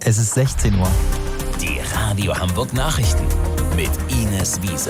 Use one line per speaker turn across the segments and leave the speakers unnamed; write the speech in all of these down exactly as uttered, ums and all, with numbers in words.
Es ist sechzehn Uhr.
Die Radio Hamburg Nachrichten mit Ines Wiese.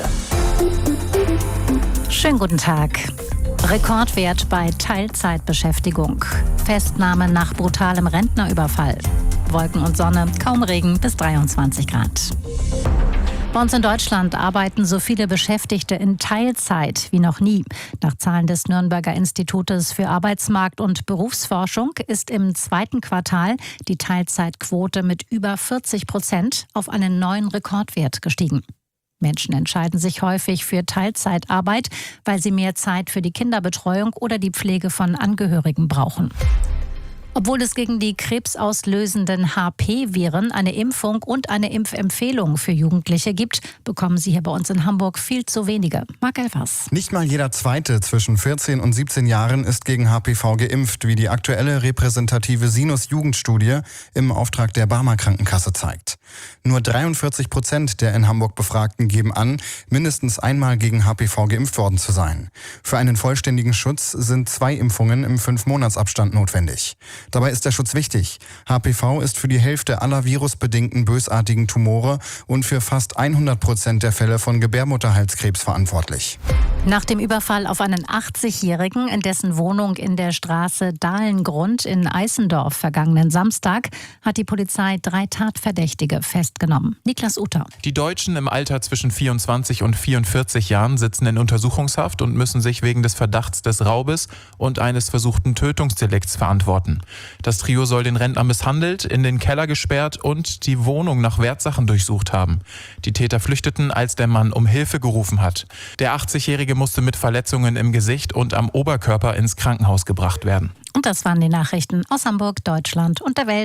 Schönen guten Tag. Rekordwert bei Teilzeitbeschäftigung. Festnahme nach brutalem Rentnerüberfall. Wolken und Sonne, kaum Regen bis dreiundzwanzig Grad. Bei uns in Deutschland arbeiten so viele Beschäftigte in Teilzeit wie noch nie. Nach Zahlen des Nürnberger Institutes für Arbeitsmarkt- und Berufsforschung ist im zweiten Quartal die Teilzeitquote mit über vierzig Prozent auf einen neuen Rekordwert gestiegen. Menschen entscheiden sich häufig für Teilzeitarbeit, weil sie mehr Zeit für die Kinderbetreuung oder die Pflege von Angehörigen brauchen. Obwohl es gegen die krebsauslösenden H P-Viren eine Impfung und eine Impfempfehlung für Jugendliche gibt, bekommen sie hier bei uns in Hamburg viel zu wenige. Marc Elfers.
Nicht mal jeder Zweite zwischen vierzehn und siebzehn Jahren ist gegen H P V geimpft, wie die aktuelle repräsentative Sinus-Jugendstudie im Auftrag der Barmer Krankenkasse zeigt. Nur dreiundvierzig Prozent der in Hamburg Befragten geben an, mindestens einmal gegen H P V geimpft worden zu sein. Für einen vollständigen Schutz sind zwei Impfungen im Fünf-Monats-Abstand notwendig. Dabei ist der Schutz wichtig. H P V ist für die Hälfte aller virusbedingten bösartigen Tumore und für fast hundert Prozent der Fälle von Gebärmutterhalskrebs verantwortlich.
Nach dem Überfall auf einen achtzigjährigen in dessen Wohnung in der Straße Dahlengrund in Eissendorf vergangenen Samstag hat die Polizei drei Tatverdächtige festgenommen. Niklas Uter.
Die Deutschen im Alter zwischen vierundzwanzig und vierundvierzig Jahren sitzen in Untersuchungshaft und müssen sich wegen des Verdachts des Raubes und eines versuchten Tötungsdelikts verantworten. Das Trio soll den Rentner misshandelt, in den Keller gesperrt und die Wohnung nach Wertsachen durchsucht haben. Die Täter flüchteten, als der Mann um Hilfe gerufen hat. Der achtzigjährige musste mit Verletzungen im Gesicht und am Oberkörper ins Krankenhaus gebracht werden.
Und das waren die Nachrichten aus Hamburg, Deutschland und der Welt.